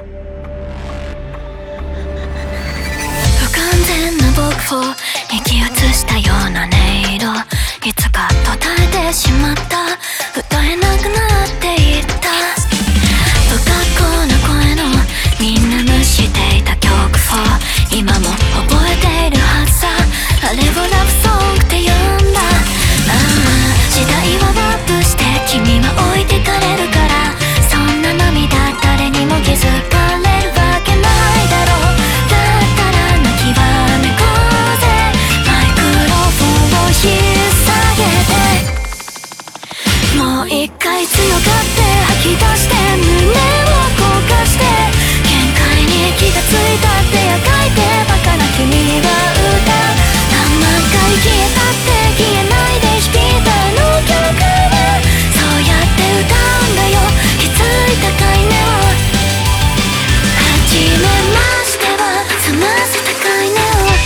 不完全な僕を引き写したような音色、いつか途絶えてしまった、歌えなくなっていった。不格好な声のみんな無視していた曲を今も覚えているはずさ。あれをラブソングって言うんだ。時代はワープして君は置いてかれるから、そんな涙誰にも気づかれるわけないだろう。だったら泣きわめこうぜ、マイクロフォンを引っ提げて、もう一回強がって吐き出して、胸を焦がして、限界に気がついたってあがいて、バカな君は歌う。何万回消えたって消えないで響いたあの曲は、そうやって歌うんだよ、気づいたかいねを。初めましては冷ませたかいねを。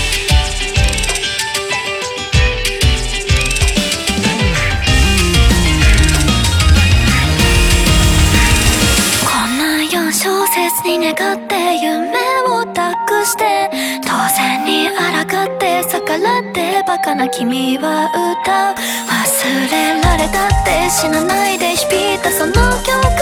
こんな4小節に願って夢を託して、当然に抗って逆らってバカな君は歌う。忘れられたって死なないで響いたその曲